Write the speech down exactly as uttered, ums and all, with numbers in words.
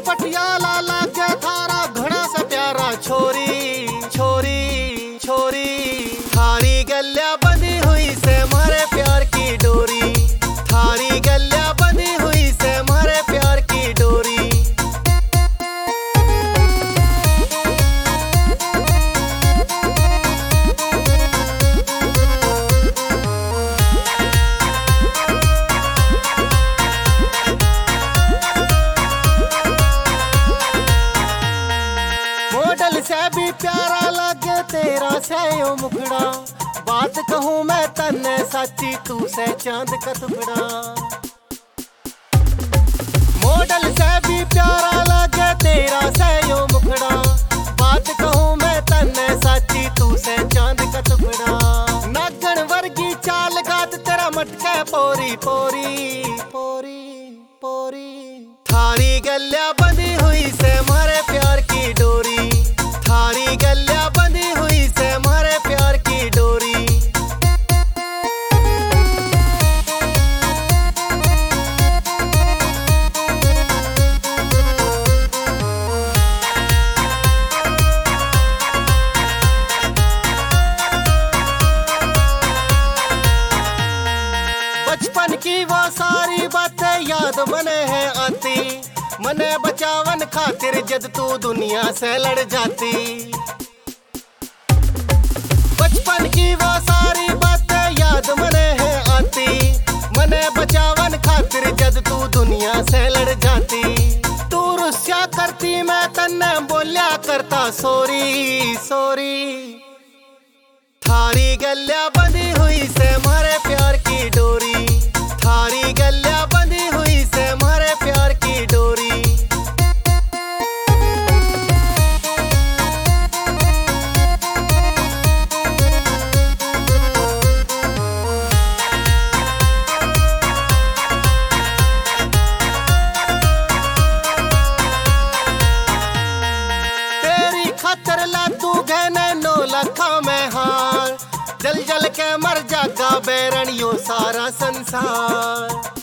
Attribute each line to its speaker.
Speaker 1: पटियाला लागे थारा घड़ा से प्यारा छोरी छोरी छोरी। थारी गलिया बंधी हुई से मारे प्यार की डोरी, थारी गलिया बंधी हुई से मारे प्यार की डोरी। मॉडल से भी प्यारा लगे तेरा से यो मुखड़ा, बात कहूँ मैं तन्ने सच्ची तू से चांद का टुकड़ा। मॉडल से भी प्यारा लगे तेरा से यो मुखड़ा, बात कहूँ मैं तन्ने सच्ची तू से चांद का टुकड़ा। नागन वर्गी चाल गात तेरा मटके पोरी पोरी पोरी पोरी। थारी गलिया बंधी हुई से मारे प्यार की डोरी, थारी गलिया बंधी हुई से मारे प्यार की डोरी। बचपन की वो सारी बातें याद मने है आती, मने बचावन खातिर जद तू दुनिया से लड़ जाती। बचपन की वो सारी बातें याद मने है आती, मने बचावन खातिर जद तू दुनिया से लड़ जाती। तू रुस्या करती मैं तन्ने बोलिया करता सोरी सोरी। थारी गलिया बंधी हुई से मारे प्यार की डोरी, थारी गलिया बंधी हुई से मारे प्यार की डोरी। तेरी खातर ला तू गहने नौ लखा में हार, जल जल के मर जागा बैरण यो सारा संसार।